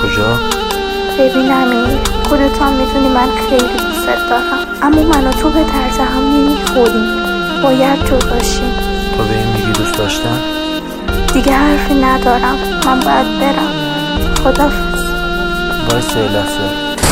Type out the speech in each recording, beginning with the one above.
کجا؟ ببین امیر، خودت هم میدونی من خیلی دوست دارم، اما من و تو به طرز هم نمیخوریم، باید جداشیم. تو به این میگی دوست داشتن؟ دیگه حرفی ندارم، من باید برم. خدافظ. وایسا یه لحظه.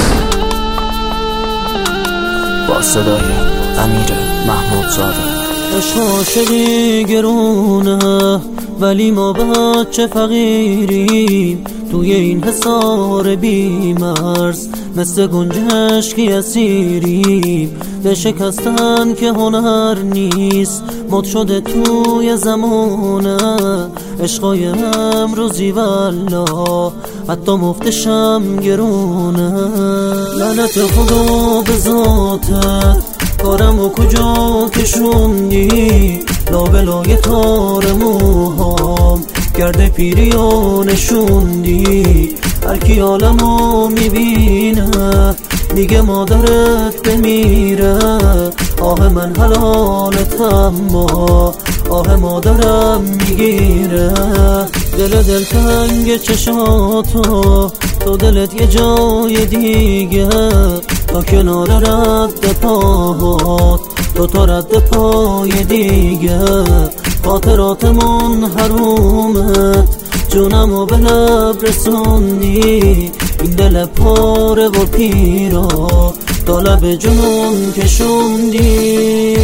با صدای امیر محمودزاده. عاشقی گرونه ولی ما بچه فقیریم، توی این حصار بیمرز مثل گنجشکی اسیریم. به شکستن که هنر نیست، مد شده توی زمانه عشقای امروزی والله حتی مفتشم گرونه. لعنت خدا به ذاتت، کارمو کجا کشوندی؟ لابلای تار موهام گرد پیری و نشوندی. هرکی عالمو میبینه میگه مادرت بمیره، آه من حلالت اما آه مادرم میگیره. دل تنگ چشاتو، تو دلت یه جای دیگه، تا کنار رد پاهات تو تا رد پای دیگه. خاطراتمون حرومت، جونمو به لب رسوندی. این دل پاره و پیرا تا لب جنون کشوندی.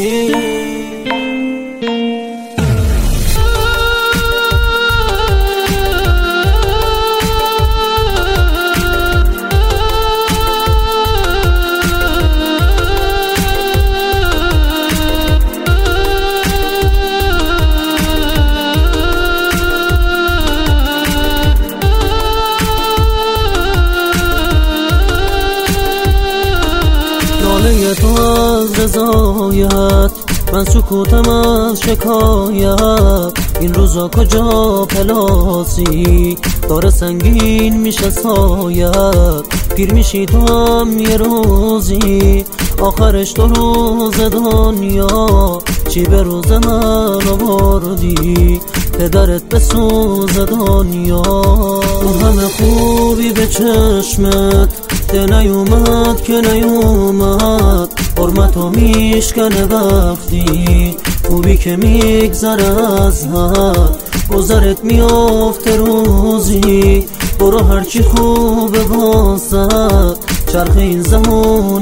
تو از رضایت، من سکوتم از شکایت. این روزا کجا پلاسی، داره سنگین میشه سایت. پیر میشی تو هم یه روزی، آخرش تو روز دنیا. چی به روز من آوردی، پدرت به سوز دنیا. تو همه خوبی به چشمت، ده نیومد که نیومد. حرمتو میشکنه وقتی خوبی که میگذره از حد. گذرت میافته روزی، برو هرچی خوبه واسد. چرخ این زمان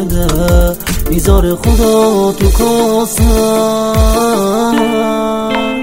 گرده، میذاره خدا تو کاسد.